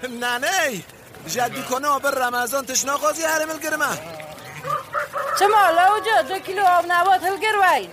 ننه جدی کنه آب رمضان تشنا قاضی هرم الگرمه چه مالا اوجا 2 کیلو آب نبات الگروین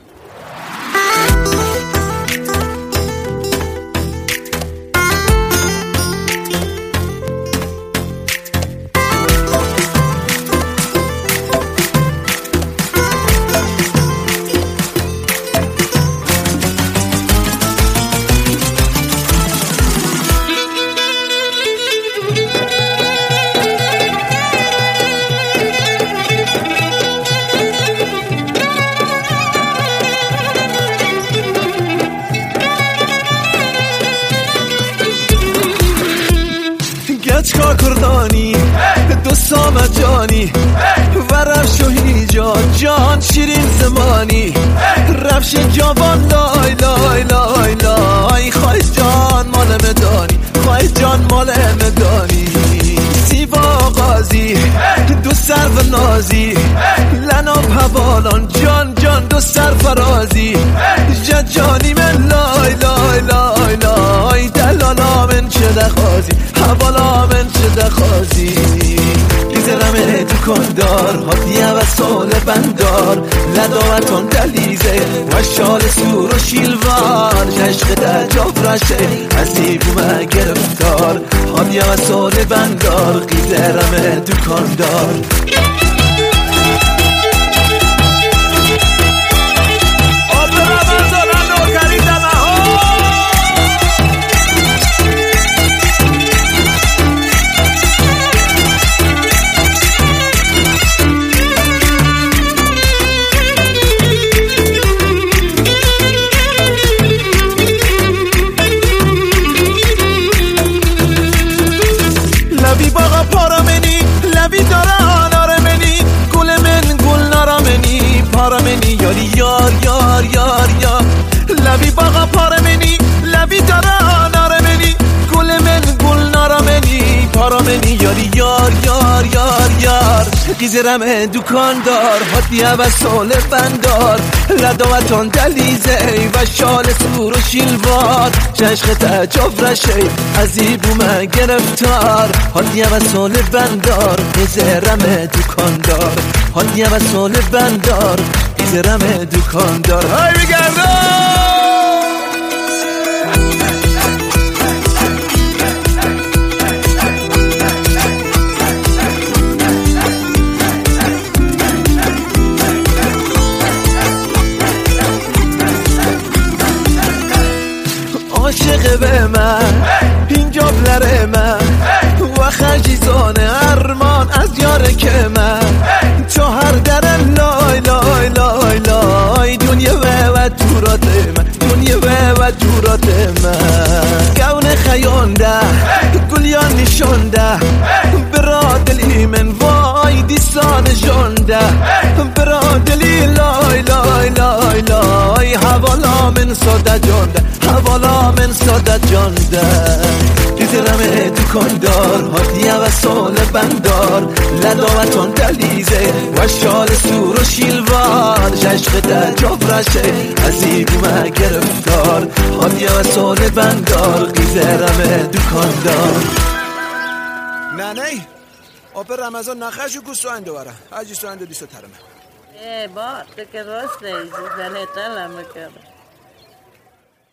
چکار کردانی دو سامت جانی و رفش و هیجان جان شیرین زمانی رفش جوان لای لای لای لای خواهی جان مال مدانی خواهی جان مال مدانی سیوا قاضی دو سر و نازی لناب حوالان جان جان دو سر فرازی جانی من لای لای لای لای دلالا من چه دخوازی حوالا من چه دخوازی بیزرم دکاندار هاتیه و سال بندار لداوتان دلیزه و شال سور و شیلوار عشق تجاف رشه عزیبومه گرفتار هاتیه و سال بندار بیزرم دکاندار لبی باقا پارامنی لبی داره آنارمنی گل من گل نارامنی پارامنی یاری یار یار یار یار لبی باقا پارامنی لبی داره آنارمنی گل من گل نارامنی پارامنی یاری یار یار یار یار قیزرم دکاندار هاتیه و سال بندار لداوتان دلیزه و شال سور و شیلوار عشق تجاف رشه عزیبومه گرفتار هاتیه و سال بندار قیزرم دکاندار هاتیه و سال بندار قیزرم دکاندار های بگردم عاشق به من اینجا بلره من و خجیزانه ارمان از یاره که من تو هر در لای لای لای لای دنیا و دورات من دنیا و دورات من گون خیانده گلیان نشانده برا دلی من وای دیستان جانده برا دلی لای لای لای لای حوالا من ساده جانده حوالا من ساده جانده دیدرم دکاندار هاتیه و سال بندار لداوتان دلیزه و شال سور و شیلوار عشق تجاف رشه عزیبومه گرفتار هاتیه و سال بندار قیزرم دکاندار ننه آب رمضان نخشو گو سوینده وره هجی سوینده دیسو ترمه با تو که راست دیزی زنه تلم کرده